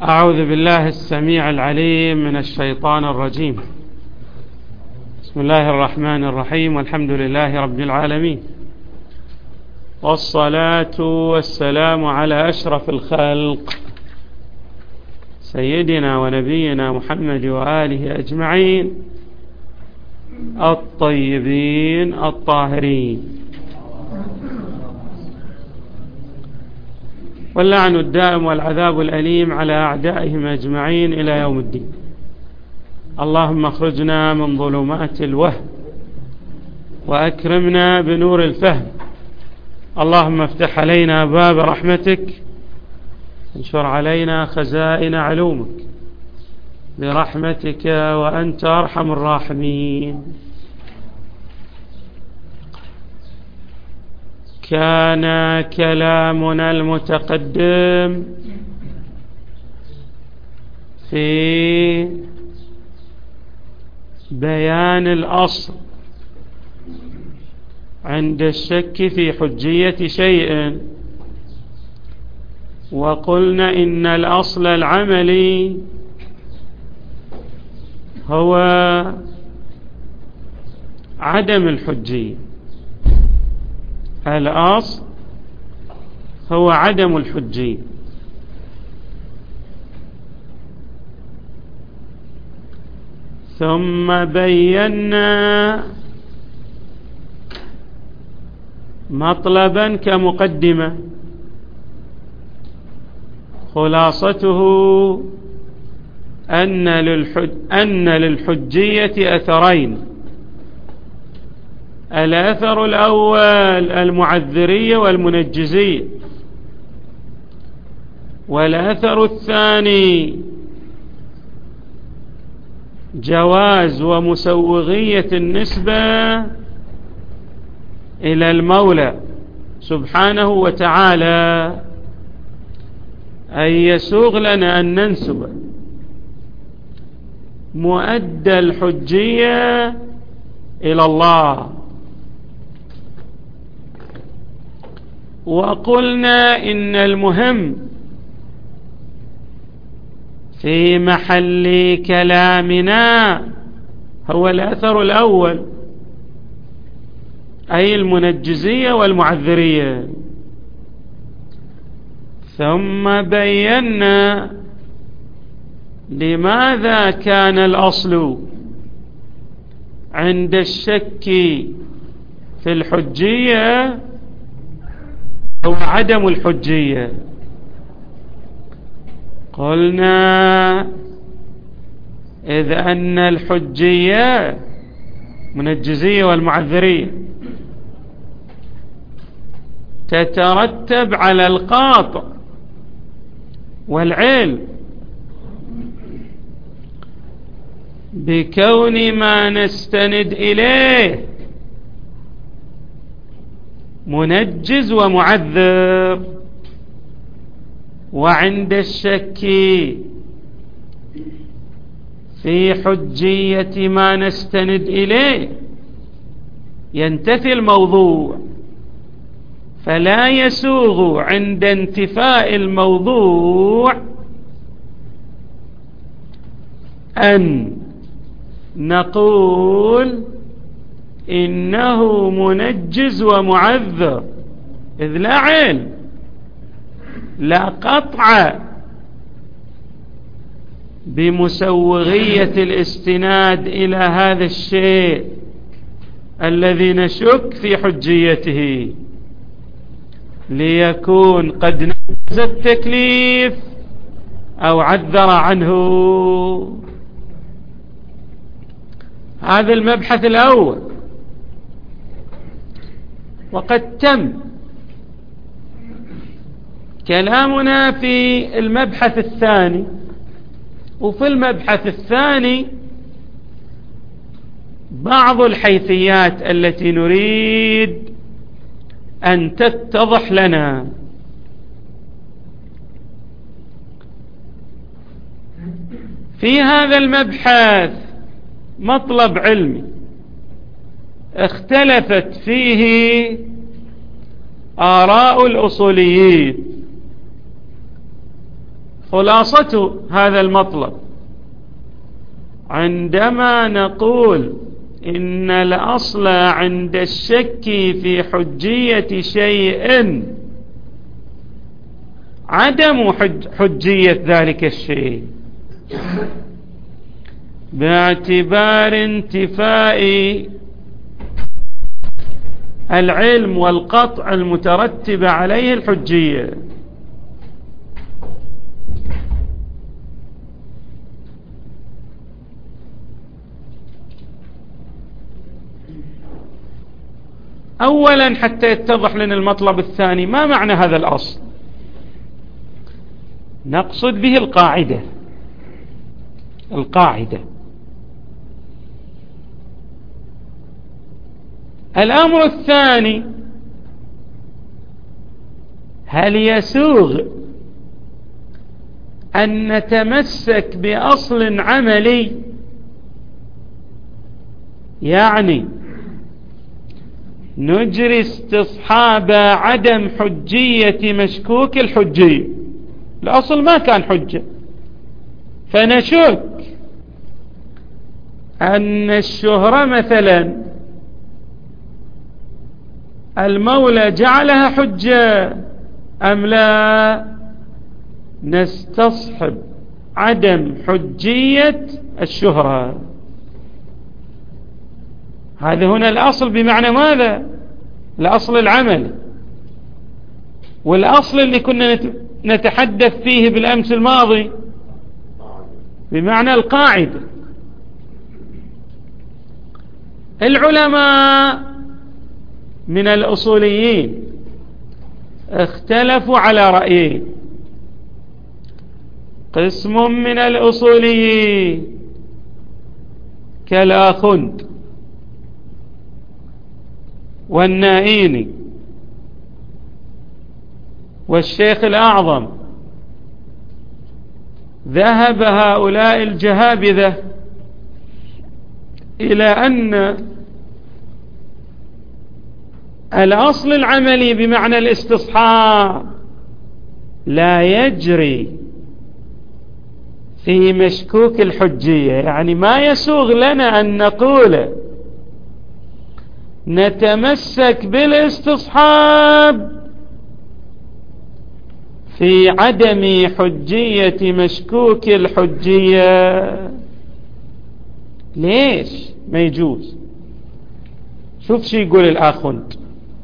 أعوذ بالله السميع العليم من الشيطان الرجيم. بسم الله الرحمن الرحيم، والحمد لله رب العالمين، والصلاة والسلام على أشرف الخلق سيدنا ونبينا محمد وآله أجمعين الطيبين الطاهرين، واللعن الدائم والعذاب الأليم على أعدائهم أجمعين إلى يوم الدين. اللهم اخرجنا من ظلمات الوهم وأكرمنا بنور الفهم. اللهم افتح علينا باب رحمتك، انشر علينا خزائن علومك برحمتك وأنت أرحم الراحمين. كان كلامنا المتقدم في بيان الأصل عند الشك في حجية شيء، وقلنا إن الأصل العملي هو عدم الحجية. الأصل هو عدم الحجية، ثم بينا مطلبا كمقدمة خلاصته أن للحجية أثرين: الأثر الأول المعذرية والمنجزية، والأثر الثاني جواز ومسوغية النسبة إلى المولى سبحانه وتعالى، أن يسوغ لنا أن ننسب مؤدى الحجية إلى الله. وقلنا إن المهم في محل كلامنا هو الأثر الأول، أي المنجزية والمعذرية. ثم بينا لماذا كان الأصل عند الشك في الحجية هو عدم الحجية. قلنا إذ أن الحجية منجزية والمعذرية تترتب على القاطع والعلم بكون ما نستند إليه منجز ومعذر، وعند الشك في حجية ما نستند إليه ينتفي الموضوع، فلا يسوغ عند انتفاء الموضوع أن نقول إنه منجز ومعذر، إذ لا علم، لا قطع بمسوغية الاستناد إلى هذا الشيء الذي نشك في حجيته، ليكون قد نجز التكليف أو عذر عنه. هذا المبحث الأول، وقد تم كلامنا في المبحث الثاني. وفي المبحث الثاني بعض الحيثيات التي نريد أن تتضح لنا. في هذا المبحث مطلب علمي اختلفت فيه آراء الأصوليين، خلاصة هذا المطلب عندما نقول إن الأصل عند الشك في حجية شيء عدم حجية ذلك الشيء باعتبار انتفاء العلم والقطع المترتب عليه الحجية. أولا حتى يتضح لنا المطلب الثاني، ما معنى هذا الأصل؟ نقصد به القاعدة. الأمر الثاني، هل يسوغ أن نتمسك بأصل عملي، يعني نجري استصحاب عدم حجية مشكوك الحجية؟ الأصل ما كان حجة، فنشك أن الشهرة مثلا المولى جعلها حجة أم لا، نستصحب عدم حجية الشهرة. هذا هنا الأصل بمعنى ماذا؟ الأصل العمل، والأصل اللي كنا نتحدث فيه بالأمس الماضي بمعنى القاعدة. العلماء من الأصوليين اختلفوا على رأيين. قسم من الأصوليين كالآخند والنائيني والشيخ الأعظم، ذهب هؤلاء الجهابذة إلى أن الأصل العملي بمعنى الاستصحاب لا يجري في مشكوك الحجية، يعني ما يسوغ لنا أن نقول نتمسك بالاستصحاب في عدم حجية مشكوك الحجية. ليش ما يجوز؟ شوف شو يقول الآخند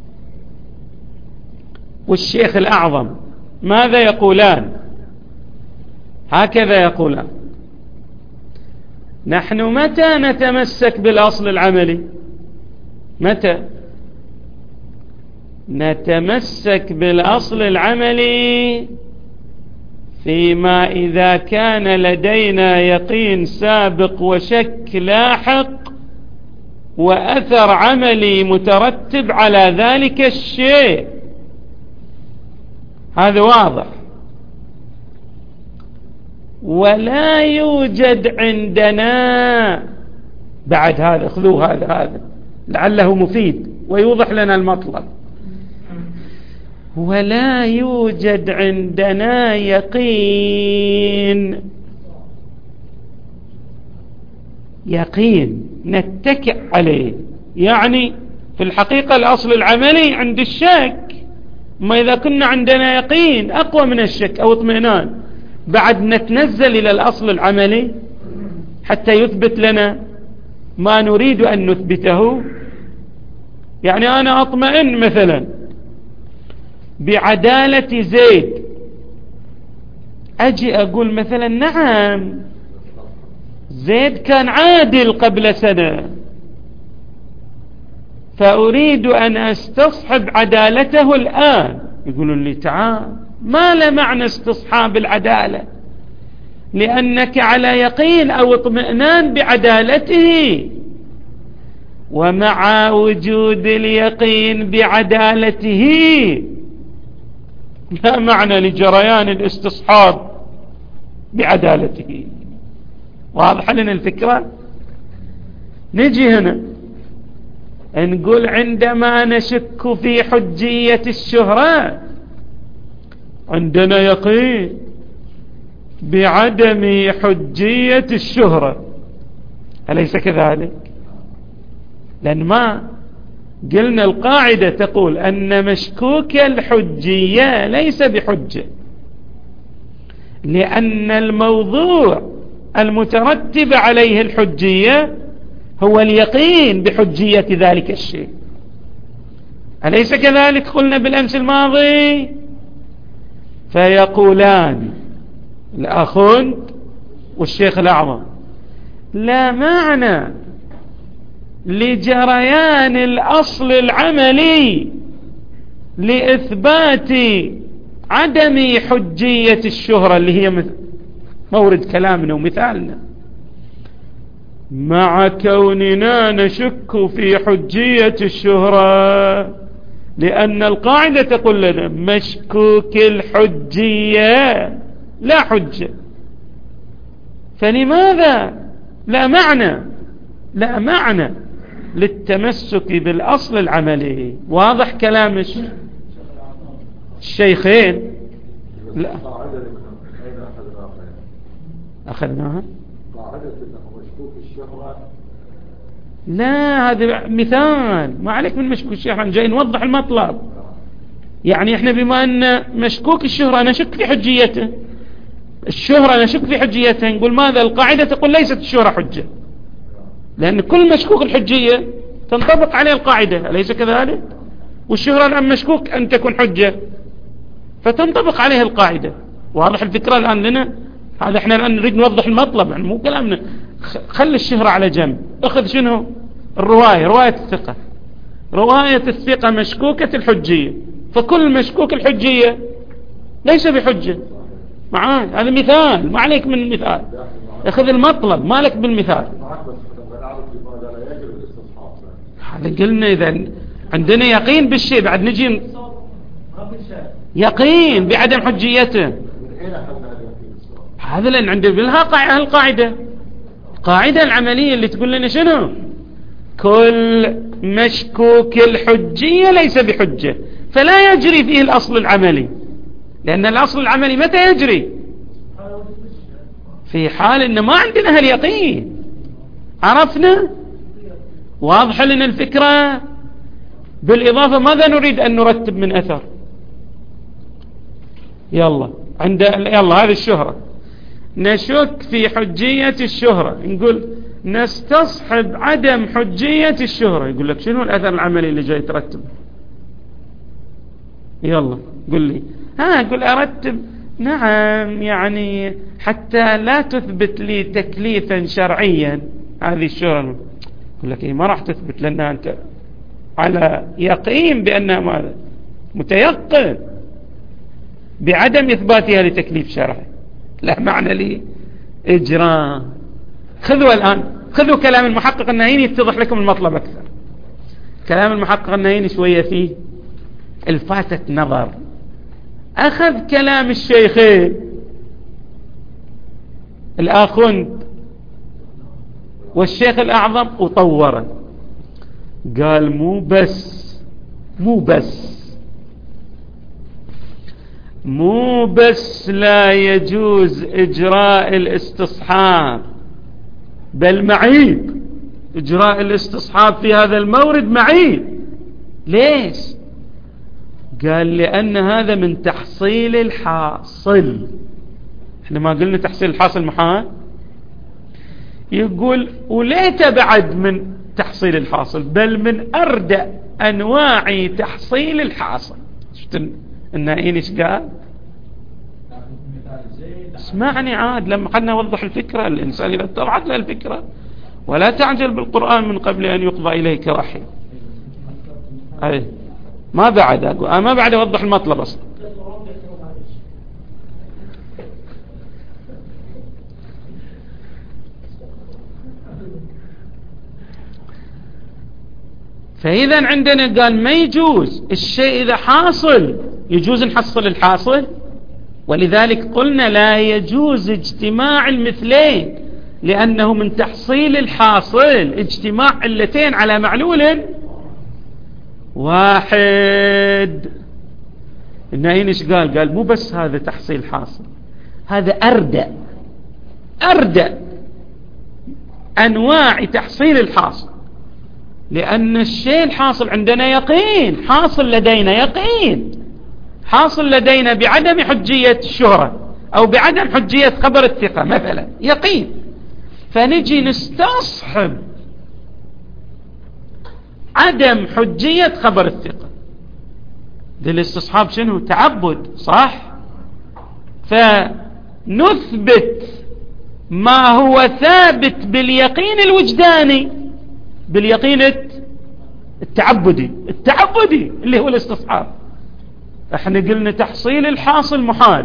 والشيخ الأعظم، ماذا يقولان؟ هكذا يقولان: نحن متى نتمسك بالأصل العملي؟ متى نتمسك بالأصل العملي؟ فيما إذا كان لدينا يقين سابق وشك لاحق وأثر عملي مترتب على ذلك الشيء، هذا واضح. ولا يوجد عندنا بعد هذا، خذوه هذا لعله مفيد ويوضح لنا المطلب. ولا يوجد عندنا يقين نتكئ عليه، يعني في الحقيقة الأصل العملي عند الشك. ما إذا كنا عندنا يقين أقوى من الشك أو اطمئنان، بعد نتنزل إلى الأصل العملي حتى يثبت لنا ما نريد أن نثبته. يعني أنا أطمئن مثلا بعدالة زيد، أجي أقول مثلا نعم زيد كان عادل قبل سنة، فأريد أن أستصحب عدالته الآن. يقولون لي تعال، ما له معنى استصحاب العدالة، لأنك على يقين أو اطمئنان بعدالته، ومع وجود اليقين بعدالته لا معنى لجريان الاستصحاب بعدالته. واضح لنا الفكرة؟ نجي هنا نقول عندما نشك في حجية الشهرة عندنا يقين بعدم حجية الشهرة، أليس كذلك؟ لأن ما قلنا القاعدة تقول أن مشكوك الحجية ليس بحجة، لأن الموضوع المترتب عليه الحجية هو اليقين بحجية ذلك الشيء، أليس كذلك؟ قلنا بالأمس الماضي. فيقولان الأخوند والشيخ الأعظم لا معنى لجريان الأصل العملي لإثبات عدم حجية الشهرة اللي هي مورد كلامنا ومثالنا، مع كوننا نشك في حجية الشهرة، لأن القاعدة تقول لنا مشكوك الحجية لا حجة. فلماذا لا معنى للتمسك بالأصل العملي؟ واضح كلام الشيخين؟ لا أخذناها. لا هذا مثال، ما عليك من مشكوك الشهرة، جاي نوضح المطلب. يعني احنا بما ان مشكوك الشهرة نشك في حجيته، الشهرة نشك في حجيتها، نقول ماذا؟ القاعدة تقول ليست الشهرة حجة، لأن كل مشكوك الحجية تنطبق عليه القاعدة، أليس كذلك؟ والشهرة الآن مشكوك أن تكون حجة فتنطبق عليه القاعدة. واضح الفكرة الآن لنا؟ هذا احنا الآن نريد نوضح المطلب، يعني مو كلامنا. خلي الشهرة على جنب، اخذ شنو؟ رواية الثقة. رواية الثقة مشكوكة الحجية، فكل مشكوك الحجية ليس بحجة معاه. هذا مثال، ما عليك من المثال، اخذ المطلب مالك بالمثال. هذا قلنا إذا عندنا يقين بالشيء بعد نجي يقين بعدم حجيته، هذا لأن عندنا بالها القاعدة العملية اللي تقول لنا شنو؟ كل مشكوك الحجية ليس بحجة، فلا يجري فيه الأصل العملي، لأن الأصل العملي متى يجري؟ في حال إن ما عندنا هاليقين. عرفنا؟ واضح لنا الفكرة؟ بالإضافة ماذا نريد أن نرتب من أثر؟ يلا هذه الشهرة، نشك في حجية الشهرة، نقول نستصحب عدم حجية الشهرة. يقول لك شنو الأثر العملي اللي جاي ترتب؟ يلا قل لي. قل أرتب. نعم، يعني حتى لا تثبت لي تكليفا شرعيا هذه الشهرة. يقول لك ما راح تثبت، لأنها أنت على يقين بأنها ماذا؟ متيقن بعدم إثباتها لتكليف شرعي، لا معنى لي إجراء. خذوا الآن، خذوا كلام المحقق النهيني يتضح لكم المطلب أكثر. كلام المحقق النهيني شوية فيه الفاتة نظر. أخذ كلام الشيخين الآخوند والشيخ الأعظم وطوره، قال مو بس لا يجوز إجراء الاستصحاب، بل معيب إجراء الاستصحاب في هذا المورد معيب. ليش؟ قال لأن هذا من تحصيل الحاصل. احنا ما قلنا تحصيل الحاصل محال؟ يقول وليت بعد من تحصيل الحاصل، بل من أردأ أنواع تحصيل الحاصل. شفت النائين ايش قال؟ اسمعني عاد لما قلنا نوضح الفكرة. الإنسان إذا اتضحت له الفكرة، ولا تعجل بالقرآن من قبل أن يقضى إليك وحي. ما بعد أقول ما بعد أوضح المطلب أصلا. فإذا عندنا قال ما يجوز الشيء إذا حاصل، يجوز نحصل الحاصل. ولذلك قلنا لا يجوز اجتماع المثلين، لأنه من تحصيل الحاصل اجتماع علتين على معلول واحد. النائين ايش قال؟ قال مو بس هذا تحصيل حاصل، هذا أردأ أنواع تحصيل الحاصل، لأن الشيء الحاصل عندنا يقين، حاصل لدينا يقين، حاصل لدينا بعدم حجية الشهرة أو بعدم حجية خبر الثقة مثلا، يقين. فنجي نستصحب عدم حجية خبر الثقة. ذي الاستصحاب شنو؟ تعبد، صح؟ فنثبت ما هو ثابت باليقين الوجداني باليقين التعبدي اللي هو الاستصحاب. احنا قلنا تحصيل الحاصل محال،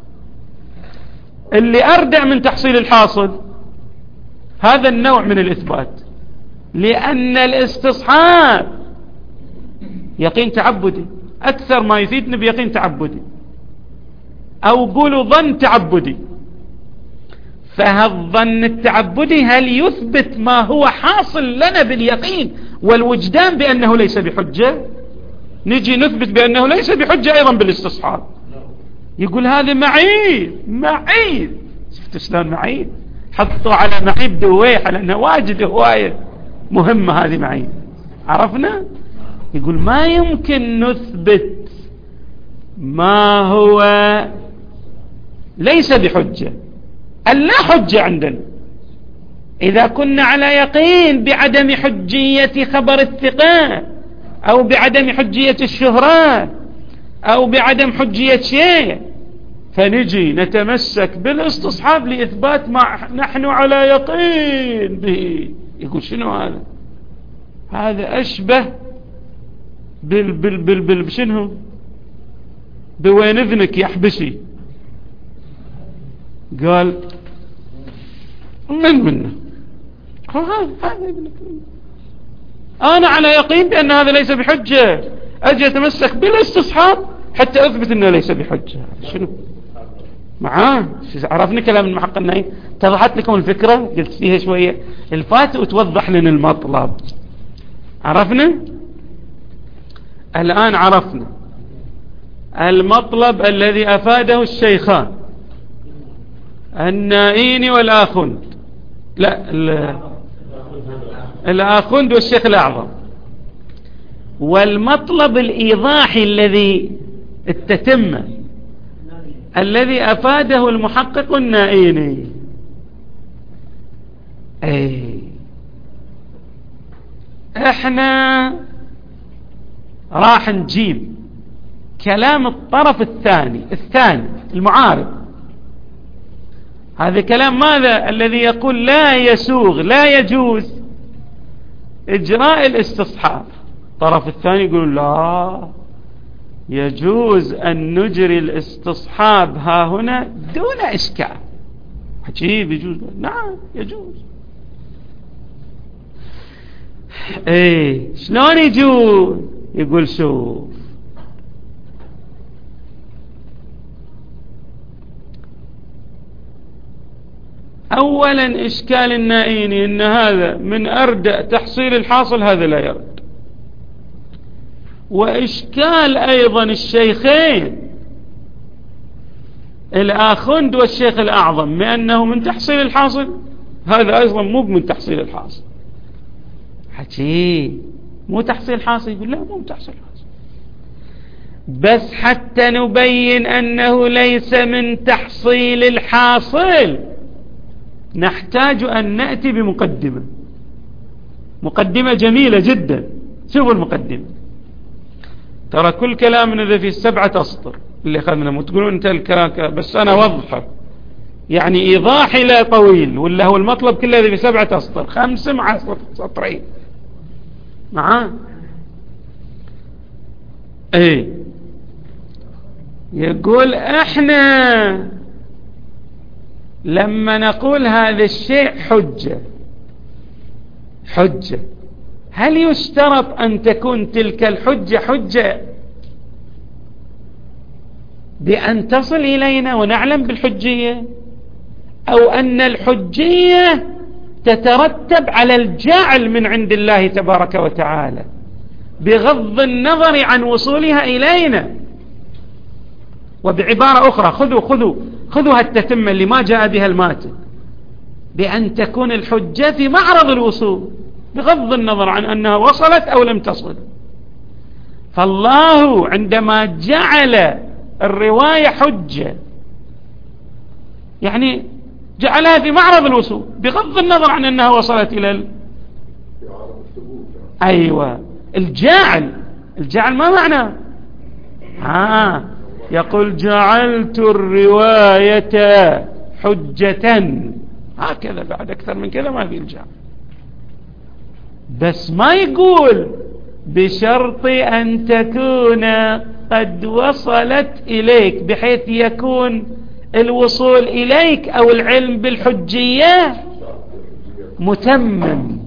اللي أردع من تحصيل الحاصل هذا النوع من الإثبات، لأن الاستصحاب يقين تعبدي، أكثر ما يفيدنا بيقين تعبدي، أو قولوا ظن تعبدي. فهالظن التعبدي هل يثبت ما هو حاصل لنا باليقين والوجدان بأنه ليس بحجة؟ نجي نثبت بأنه ليس بحجة أيضا بالاستصحاب. يقول هذا معيب. شفت شلون معيب؟ حطوا على معيب دويحة لأنه واجد هواية مهمة هذه معيب. عرفنا؟ يقول ما يمكن نثبت ما هو ليس بحجة، اللا حجة عندنا. إذا كنا على يقين بعدم حجية خبر الثقة أو بعدم حجية الشهرة أو بعدم حجية شيء، فنجي نتمسك بالاستصحاب لإثبات ما نحن على يقين به. يقول شنو هذا؟ هذا أشبه شنو؟ بوين اذنك يا حبشي. قال منه هذا ابنك، أنا على يقين بأن هذا ليس بحجة، أجي أتمسك بالاستصحاب حتى أثبت أنه ليس بحجة. شنو معاه؟ عرفني كلام المحقق النعيم؟ اتضحت لكم الفكرة؟ قلت فيها شوية الفات وتوضح لنا المطلب. عرفنا الآن، عرفنا المطلب الذي أفاده الشيخان النائين والآخند، لا الآخند والشيخ الأعظم، والمطلب الإيضاحي الذي التتمة الذي أفاده المحقق النائيني. احنا راح نجيب كلام الطرف الثاني المعارض. هذا كلام ماذا؟ الذي يقول لا يسوغ لا يجوز إجراء الاستصحاب. الطرف الثاني يقول لا يجوز أن نجري الاستصحاب ها هنا دون إشكال. عجيب، يجوز؟ نعم يجوز. شلون يجوز؟ يقول شوف، أولا إشكال النائيني إن هذا من أردأ تحصيل الحاصل، هذا لا يرد. وإشكال أيضا الشيخين الآخند والشيخ الأعظم بأنه من تحصيل الحاصل، هذا أيضا مو من تحصيل الحاصل. حكي مو تحصيل حاصل، يقول لا مو تحصيل حاصل، بس حتى نبين أنه ليس من تحصيل الحاصل نحتاج أن نأتي مقدمة جميلة جدا. شوفوا المقدمة، ترى كل كلامنا ذا في 7 أسطر اللي أخذنا، وتقولون أنت الكلام بس أنا وضحه، يعني إيضاحي لا طويل، ولا هو المطلب كله ذا في 7 أسطر، 5 مع سطرين معاه. يقول احنا لما نقول هذا الشيء حجة، هل يشترط أن تكون تلك الحجة حجة بأن تصل إلينا ونعلم بالحجية، أو أن الحجية تترتب على الجعل من عند الله تبارك وتعالى بغض النظر عن وصولها إلينا؟ وبعبارة أخرى، خذوا خذوا التتمة اللي ما جاء بها الماتن، بأن تكون الحجة في معرض الوصول بغض النظر عن أنها وصلت أو لم تصل. فالله عندما جعل الرواية حجة يعني جعلها في معرض الوصول بغض النظر عن أنها وصلت إلى أيوة. الجعل ما معناه؟ يقول جعلت الرواية حجة، هكذا. بعد أكثر من كذا ما في الجعل. بس ما يقول بشرط أن تكون قد وصلت إليك، بحيث يكون الوصول إليك أو العلم بالحجية متمم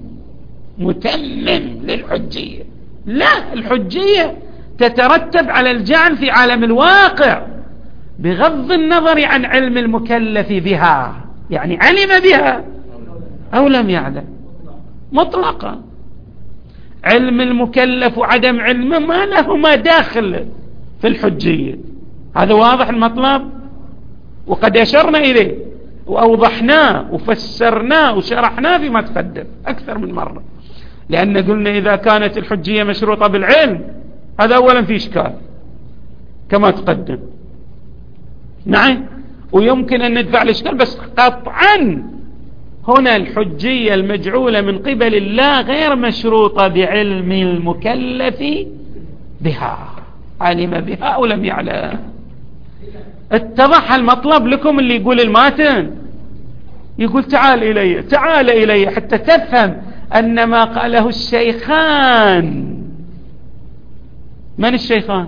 للحجية. لا، الحجية تترتب على الجعل في عالم الواقع بغض النظر عن علم المكلف بها، يعني علم بها أو لم يعلم مطلقا. علم المكلف وعدم علمه ما لهما داخل في الحجية. هذا واضح المطلب، وقد أشرنا إليه وأوضحناه وفسرناه وشرحناه فيما تقدم أكثر من مرة. لأن قلنا إذا كانت الحجية مشروطة بالعلم هذا أولا في إشكال كما تقدم، نعم، ويمكن أن ندفع الإشكال، بس قطعا هنا الحجية المجعولة من قبل الله غير مشروطة بعلم المكلف بها، علم بها أو لم يعلم. اتضح المطلب لكم؟ اللي يقول الماتن يقول تعال إلي حتى تفهم أن ما قاله الشيخان. من الشيخان؟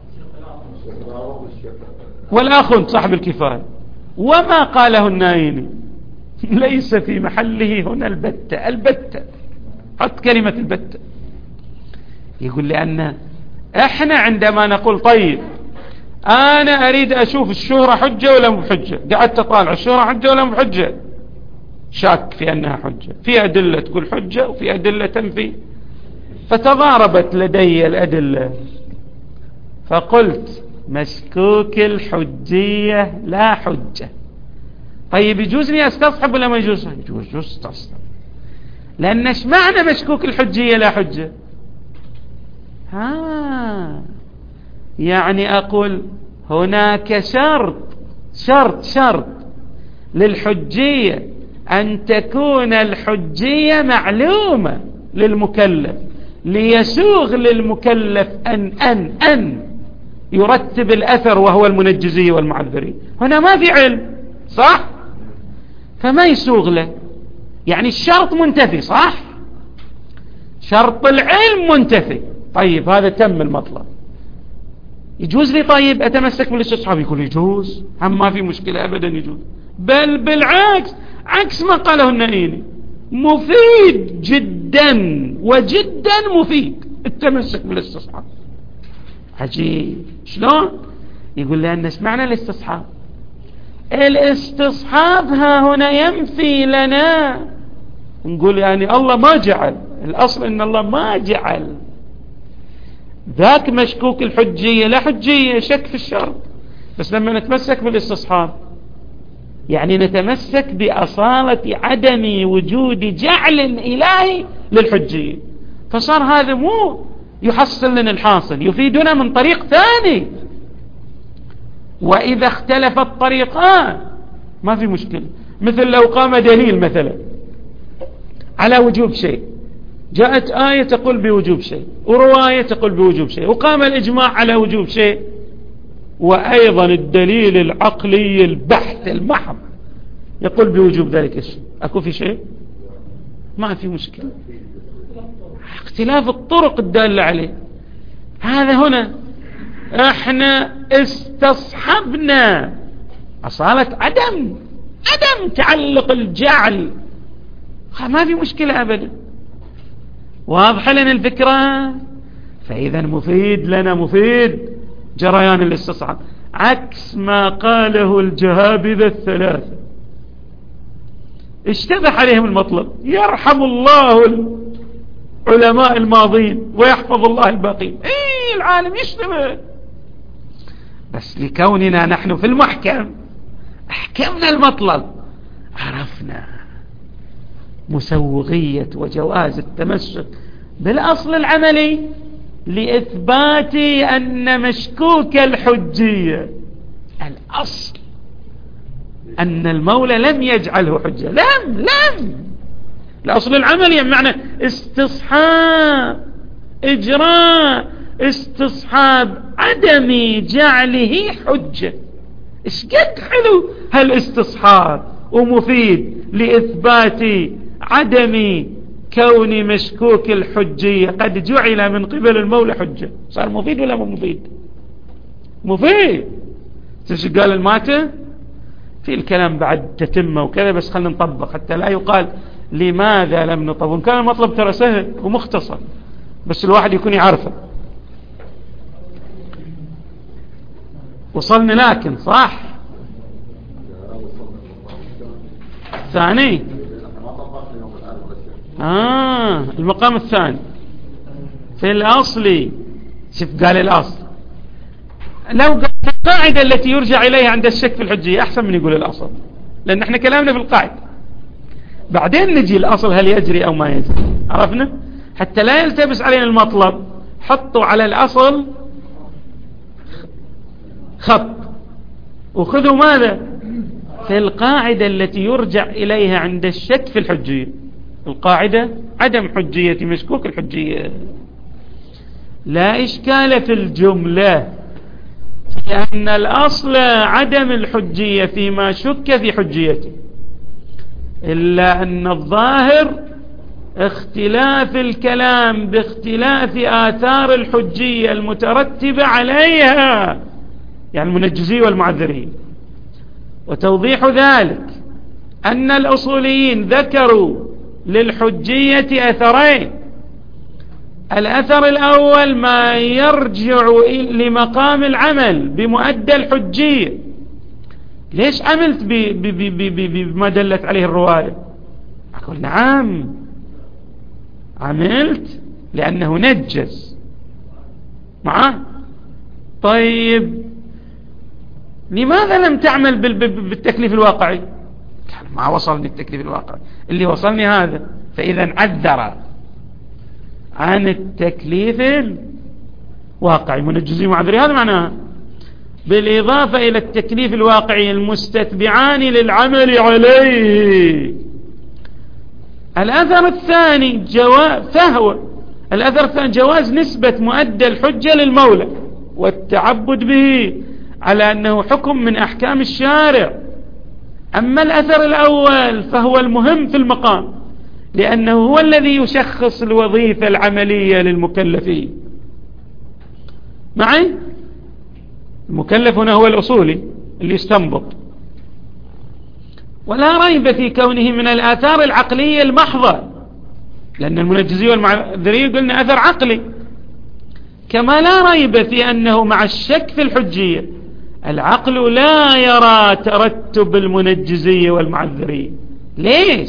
والآخر صاحب الكفاية. وما قاله النايني ليس في محله هنا البتة. حط كلمة البتة. يقول لأن احنا عندما نقول طيب أنا أريد أشوف الشهرة حجة ولا مو حجة، قعدت أطالع الشهرة حجة ولا مو حجة، شاك في أنها حجة، في أدلة تقول حجة وفي أدلة تنفي، فتضاربت لدي الأدلة، فقلت مشكوك الحجية لا حجة. طيب يجوز لي أستصحب ولا ما يجوز؟ يجوز استصحب. لأن ايش معنى مشكوك الحجية لا حجة؟ يعني أقول هناك شرط للحجية، أن تكون الحجية معلومة للمكلف، ليسوغ للمكلف أن يرتب الأثر وهو المنجزية والمعذرين. هنا ما في علم، صح؟ فما يسوغ له، يعني الشرط منتفي، صح؟ شرط العلم منتفي. طيب هذا تم المطلب. يجوز لي طيب أتمسك بالاستصحاب؟ يقول يجوز، هم ما في مشكلة أبدا، يجوز، بل بالعكس، عكس ما قاله النائيني، مفيد جدا وجدا مفيد التمسك بالاستصحاب. عجيب. شلون؟ يقول لأن اسمعنا الاستصحاب ها هنا ينفي لنا. نقول يعني الله ما جعل، الأصل إن الله ما جعل. ذاك مشكوك الحجية لا حجية، شك في الشرط. بس لما نتمسك بالاستصحاب يعني نتمسك بأصالة عدم وجود جعل إلهي للحجية، فصار هذا مو يحصل لنا الحاصل، يفيدنا من طريق ثاني. وإذا اختلف الطريقان ما في مشكلة. مثل لو قام دليل مثلا على وجوب شيء، جاءت آية تقول بوجوب شيء ورواية تقول بوجوب شيء، وقام الإجماع على وجوب شيء، وأيضا الدليل العقلي البحث المحض يقول بوجوب ذلك الشيء، أكو في شيء؟ ما في مشكلة. اختلاف الطرق الدالة عليه. هذا هنا احنا استصحبنا أصالة عدم تعلق الجعل، ما في مشكلة أبدا. واضح لنا الفكرة؟ فإذا مفيد لنا، مفيد جريان الاستصحاب، عكس ما قاله الجهابذة الثلاثة. اشتبه عليهم المطلب. يرحم الله العلماء الماضين ويحفظ الله الباقين. العالم يشتبه، بس لكوننا نحن في المحكم أحكمنا المطلب، عرفنا مسوغية وجواز التمسك بالأصل العملي لإثبات أن مشكوك الحجية الأصل أن المولى لم يجعله حجة. لم الأصل العملي معنى استصحاب إجراء استصحاب عدم جعله حجة. إيش قد حلو هالاستصحاب ومفيد لإثبات عدم كون مشكوك الحجية قد جعل من قبل المولى حجة. صار مفيد ولا مو مفيد؟ مفيد. ايش قال الماتة في الكلام بعد تتمه وكذا، بس خلينا نطبق حتى لا يقال لماذا لم نطبق. كان المطلب ترى سهل ومختصر بس الواحد يكون يعرفه. وصلنا لكن صح ثاني المقام الثاني في الأصل. شوف قال الأصل، لو قال القاعدة التي يرجع إليها عند الشك في الحجية أحسن من يقول الأصل، لأن احنا كلامنا في القاعدة بعدين نجي الأصل هل يجري أو ما يجري. عرفنا؟ حتى لا يلتبس علينا المطلب حطوا على الأصل خط وخذوا ماذا في القاعدة التي يرجع إليها عند الشك في الحجية. القاعدة عدم حجية مشكوك الحجية. لا إشكال في الجملة، لأن الأصل عدم الحجية فيما شك في حجيته، إلا أن الظاهر اختلاف الكلام باختلاف آثار الحجية المترتبة عليها، يعني المنجزي والمعذرين. وتوضيح ذلك أن الأصوليين ذكروا للحجية أثرين. الأثر الأول ما يرجع لمقام العمل بمؤدى الحجية. ليش عملت بما دلت عليه الرواية؟ أقول نعم عملت لأنه نجز معه. طيب لماذا لم تعمل بالتكليف الواقعي؟ ما وصلني التكليف الواقعي، اللي وصلني هذا. فإذا عذر عن التكليف الواقعي منجزي معذري، هذا معناه بالإضافة إلى التكليف الواقعي المستتبعان للعمل عليه. الأثر الثاني الأثر الثاني جواز نسبة مؤدى الحجة للمولى والتعبد به على أنه حكم من أحكام الشارع. أما الأثر الأول فهو المهم في المقام، لأنه هو الذي يشخص الوظيفة العملية للمكلفين. معي؟ المكلف هنا هو الأصولي اللي يستنبط، ولا ريب في كونه من الآثار العقلية المحضة، لأن المنجزي والمعذري قلنا أثر عقلي. كما لا ريب في أنه مع الشك في الحجية العقل لا يرى ترتب المنجزي والمعذري. ليش؟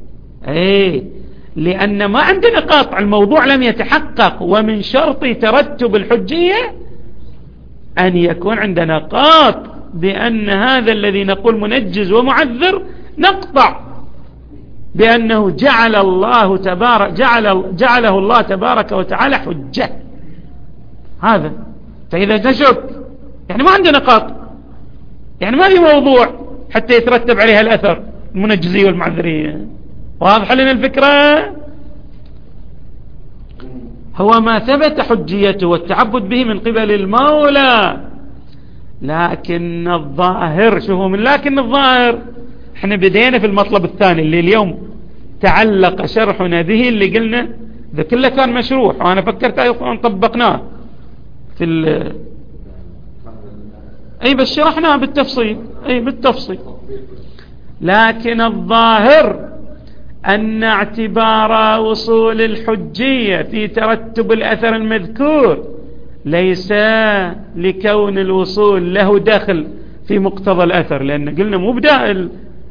لأن ما عندنا قاطع، الموضوع لم يتحقق، ومن شرط ترتب الحجية أن يكون عندنا قاطع بأن هذا الذي نقول منجز ومعذر نقطع بأنه جعله الله تبارك وتعالى حجة. هذا فإذا نشك يعني ما عندنا قاطع، يعني ما في موضوع حتى يترتب عليها الأثر المنجزي والمعذرية. واضح لنا الفكرة؟ هو ما ثبت حجيته والتعبد به من قبل المولى. لكن الظاهر، لكن الظاهر احنا بدينا في المطلب الثاني اللي اليوم تعلق شرحنا به، اللي قلنا ذا كله كان مشروح وانا فكرت ايضا طبقناه في بس شرحناه بالتفصيل. لكن الظاهر أن اعتبار وصول الحجية في ترتب الأثر المذكور ليس لكون الوصول له دخل في مقتضى الأثر، لأن قلنا مبدأ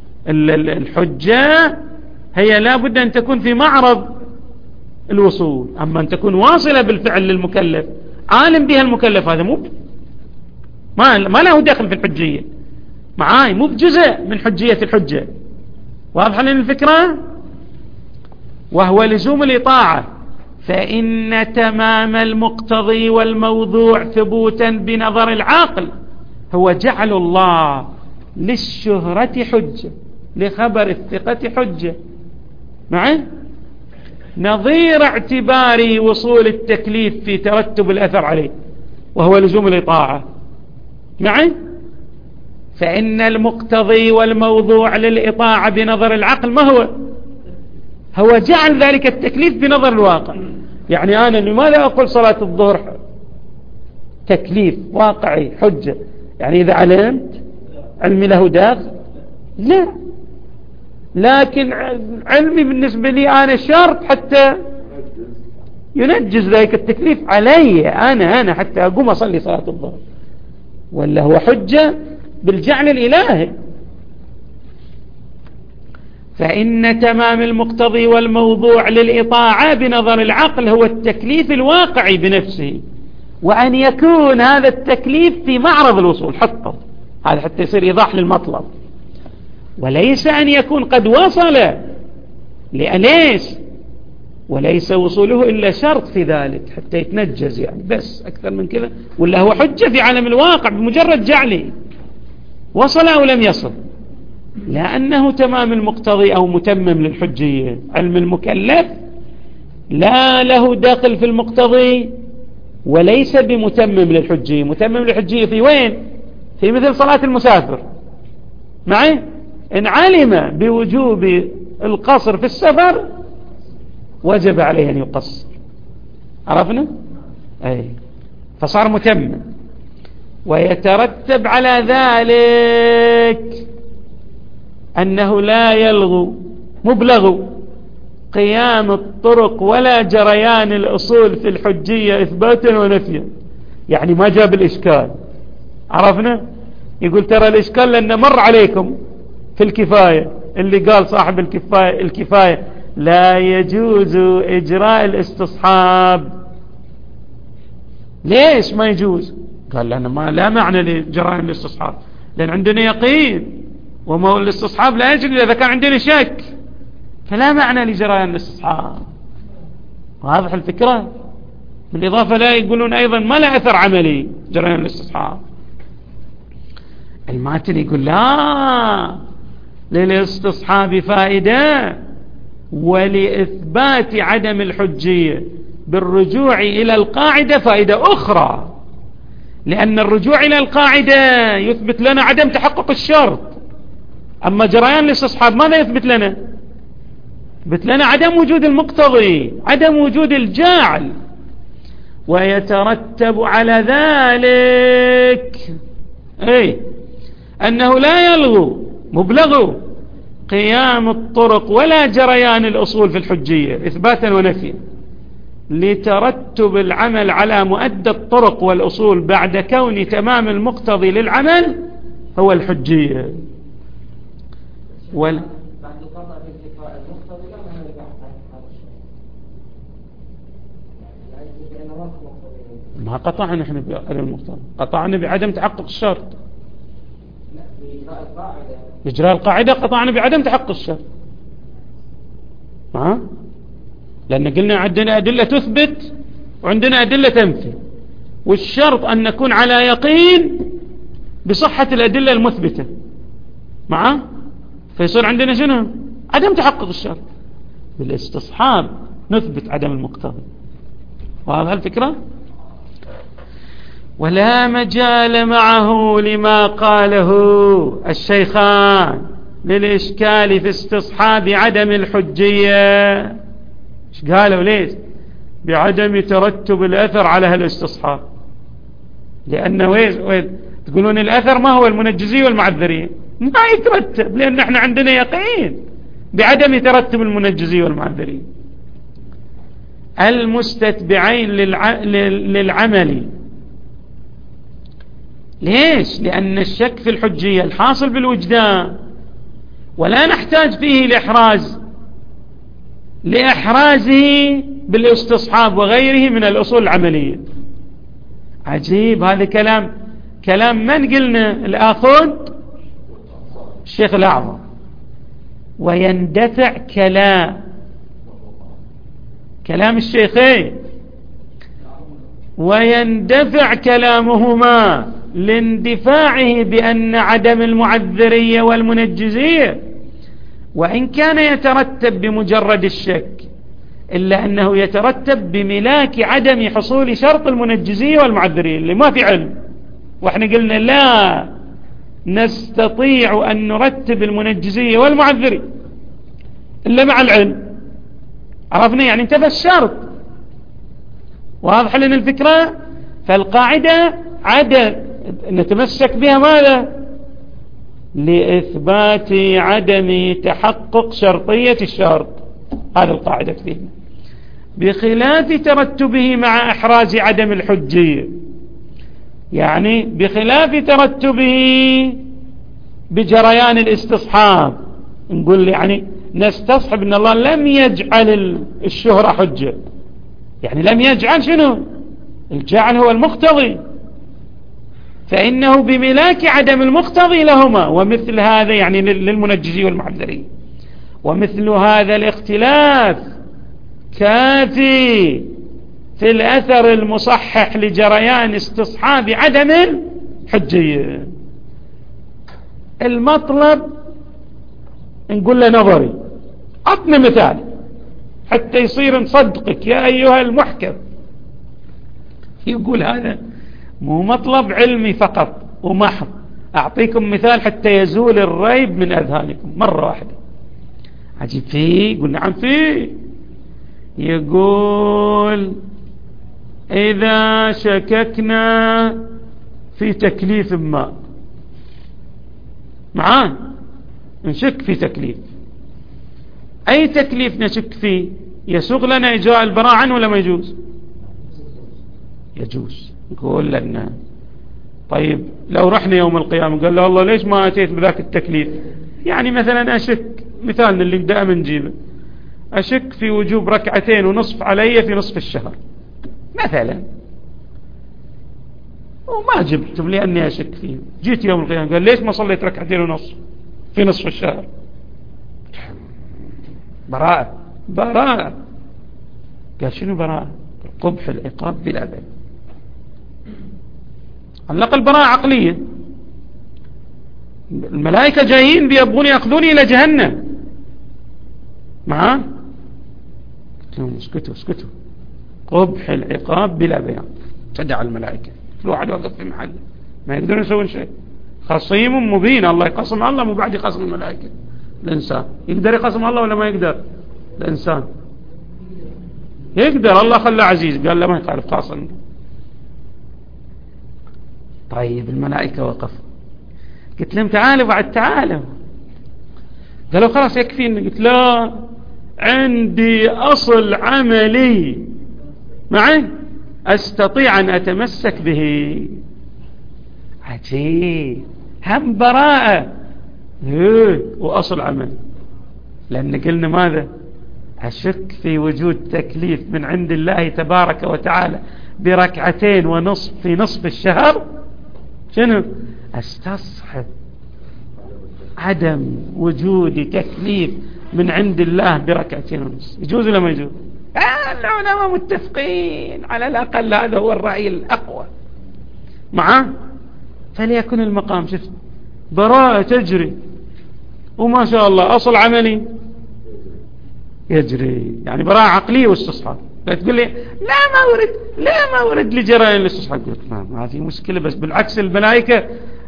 الحجة هي لا بد أن تكون في معرض الوصول، أما أن تكون واصلة بالفعل للمكلف عالم بها المكلف، هذا ما له دخل في الحجية. معاي، مو بجزء من حجية الحجة. واضح لنا الفكرة؟ وهو لزوم الإطاعة. فإن تمام المقتضي والموضوع ثبوتا بنظر العاقل هو جعل الله للشهرة حجة، لخبر الثقة حجة، معي نظير اعتبار وصول التكليف في ترتب الأثر عليه، وهو لزوم الإطاعة. معي فإن المقتضي والموضوع للإطاعة بنظر العقل ما هو جعل ذلك التكليف بنظر الواقع. يعني أنا لماذا أقول صلاة الظهر تكليف واقعي حجة؟ يعني إذا علمت علمي له داخل؟ لا، لكن علمي بالنسبة لي أنا شرط حتى ينجز ذلك التكليف علي أنا حتى أقوم أصلي صلاة الظهر، ولا هو حجة بالجعل الإلهي. فإن تمام المقتضي والموضوع للإطاعة بنظر العقل هو التكليف الواقعي بنفسه، وأن يكون هذا التكليف في معرض الوصول، حطه هذا حتى يصير إيضاح للمطلب، وليس أن يكون قد وصل، وليس وصوله إلا شرط في ذلك حتى يتنجز، يعني بس أكثر من كذا، ولا هو حجة في عالم الواقع بمجرد جعله وصل أو لم يصل، لأنه تمام المقتضي أو متمم للحجية. علم المكلف لا له داخل في المقتضي وليس بمتمم للحجية. متمم للحجية في وين؟ في مثل صلاة المسافر، معي إن علم بوجوب القصر في السفر وجب عليه أن يقصر، عرفنا؟ أي فصار متمم. ويترتب على ذلك أنه لا يلغو مبلغ قيام الطرق ولا جريان الأصول في الحجية إثباتا ونفيا. يعني ما جاب الإشكال، عرفنا؟ يقول ترى الإشكال لأن مر عليكم في الكفاية، اللي قال صاحب الكفاية لا يجوز إجراء الاستصحاب. ليش ما يجوز؟ قال لأن لا معنى لجرائم الاستصحاب، لأن عندنا يقين، وما هو الاستصحاب لا يجري إذا كان عندنا شك، فلا معنى لجرائم الاستصحاب. واضح الفكرة؟ بالإضافة لا يقولون أيضا ما لا أثر عملي جرائم الاستصحاب. الماتن يقول لا، للاستصحاب فائدة، ولإثبات عدم الحجية بالرجوع إلى القاعدة فائدة أخرى، لأن الرجوع إلى القاعدة يثبت لنا عدم تحقق الشرط، أما جريان الاستصحاب ماذا يثبت لنا؟ يثبت لنا عدم وجود المقتضي، عدم وجود الجاعل. ويترتب على ذلك أنه لا يلغو مبلغ قيام الطرق ولا جريان الأصول في الحجية إثباتا ونفيا، لترتب العمل على مؤدى الطرق والأصول بعد كون تمام المقتضي للعمل هو الحجية. ما قطعنا نحن بالمقتضى، قطعنا بعدم تحقق الشرط. بإجراء القاعدة قطعنا بعدم تحقق الشرط، لأن قلنا عندنا أدلة تثبت وعندنا أدلة تنفي، والشرط أن نكون على يقين بصحة الأدلة المثبتة، فيصير عندنا شنو؟ عدم تحقق الشرط. بالاستصحاب نثبت عدم المقتضى. وهذا الفكرة. ولا مجال معه لما قاله الشيخان للإشكال في استصحاب عدم الحجية. ايش قالوا؟ ليش؟ بعدم ترتب الأثر على هالاستصحاب، لأنه وين تقولون الأثر ما هو المنجزي والمعذري؟ ما يترتب، لأن احنا عندنا يقين بعدم ترتب المنجزي والمعذري. المستتبعين للعمل. ليش؟ لأن الشك في الحجية الحاصل بالوجدان، ولا نحتاج فيه لإحرازه بالاستصحاب وغيره من الأصول العملية. عجيب، هذا كلام من قلنا؟ الآخذ الشيخ الأعظم، ويندفع كلام الشيخين، ويندفع كلامهما لاندفاعه بأن عدم المعذرية والمنجزية وإن كان يترتب بمجرد الشك إلا أنه يترتب بملاك عدم حصول شرط المنجزية والمعذرية اللي ما في علم. وإحنا قلنا لا نستطيع أن نرتب المنجزية والمعذرية إلا مع العلم. عرفنا يعني انتفى الشرط. واضح لنا الفكرة؟ فالقاعدة نتمسك بها ماذا؟ لإثبات عدم تحقق شرطية الشرط. هذه القاعدة فينا، بخلاف ترتبه مع إحراز عدم الحجية، يعني بخلاف ترتبه بجريان الاستصحاب. نقول يعني نستصحب أن الله لم يجعل الشهرة حجة، يعني لم يجعل شنو؟ الجعل هو المقتضي، فإنه بملاك عدم المقتضي لهما. ومثل هذا يعني للمنجزي والمعذري، ومثل هذا الاختلاف كافي في الأثر المصحح لجريان استصحاب عدم الحجية. المطلب نقول له نظري، عطنا مثال حتى يصير نصدقك يا أيها المحكم. يقول هذا مو مطلب علمي فقط ومحض، أعطيكم مثال حتى يزول الريب من أذهانكم مرة واحدة. عجيب فيه؟ قلنا نعم فيه. يقول إذا شككنا في تكليف ما، معاه نشك في تكليف، أي تكليف نشك فيه يسوغ لنا إجراء البراءة عنه ولا ما يجوز؟ يجوز. يقول لنا طيب لو رحنا يوم القيامة قال له الله ليش ما أتيت بذاك التكليف؟ يعني مثلا أشك، مثالنا اللي دائما نجيبه، أشك في وجوب 2.5 ركعة علي في نصف الشهر مثلا، وما جبتم لأني أشك فيه. جيت يوم القيامة قال ليش ما صليت 2.5 ركعة في نصف الشهر؟ براءة. قال شنو براءة؟ قبح العقاب بلا بين. على الأقل براءة عقلية. الملائكة جايين بيبغون يأخذوني إلى جهنم، معاه؟ اسكتوا. قبح العقاب بلا بيان. تدع الملائكة، كل واحد وقف في محله، ما يقدرون يسوون شيء. خصيم مبين. الله يقسم الله مو بعد يقسم الملائكة. الإنسان يقدر يقسم الله ولا ما يقدر؟ الإنسان يقدر. الله خلى عزيز، قال له ما يخالف قاسم. طيب الملائكة وقفوا، قلت لهم تعالوا بعد تعالوا، قالوا خلاص يكفيني. قلت لا، عندي أصل عملي معي أستطيع أن أتمسك به. عجيب، هم براءة وأصل عمل. لأن قلنا ماذا؟ أشك في وجود تكليف من عند الله تبارك وتعالى ب2.5 ركعة في نصف الشهر، شنو؟ استصحب عدم وجود تكليف من عند الله ب2.5 ركعة. يجوز ولا ما يجوز؟ العلماء متفقين على الأقل هذا هو الرأي الأقوى معه. فليكن المقام شفت براءة تجري، وما شاء الله أصل عملي يجري، يعني براءة عقلية واستصحاب. لا تقول لي لا ما ورد لجرائم الاستصحاب. قلت ما في مشكلة، بس بالعكس الملائكة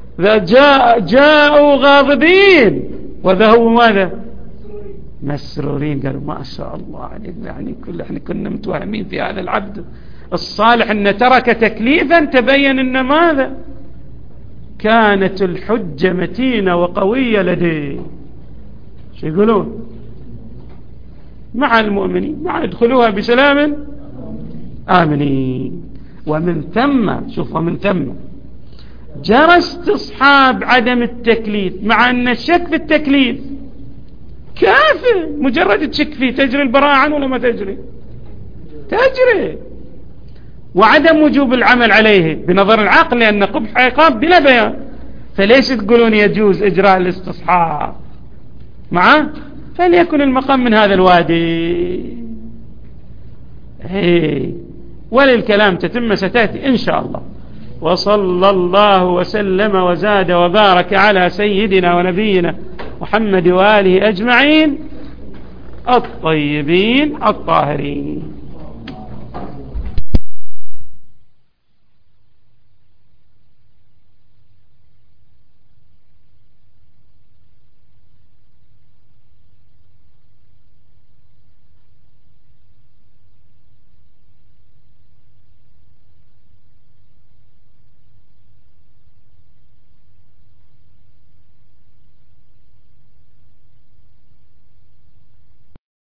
جاءوا غاضبين وذهبوا ماذا؟ مسرورين. قالوا ما شاء الله، يعني احنا كنا متوهمين في هذا العبد الصالح أن ترك تكليفا تبين أن ماذا؟ كانت الحجة متينة وقوية لديه. شو يقولون؟ مع المؤمنين، مع ادخلوها بسلام آمنين. ومن ثم جرى استصحاب عدم التكليف مع أن الشك في التكليف كافي. مجرد تشك فيه تجري البراءة عنه ولا ما تجري؟ تجري. وعدم وجوب العمل عليه بنظر العقل لأن قبح عقاب بلا بيان. فليش تقولون يجوز إجراء الاستصحاب معه؟ فليكن المقام من هذا الوادي. وللكلام تتم ستأتي إن شاء الله. وصلى الله وسلم وزاد وبارك على سيدنا ونبينا محمد وآله أجمعين الطيبين الطاهرين.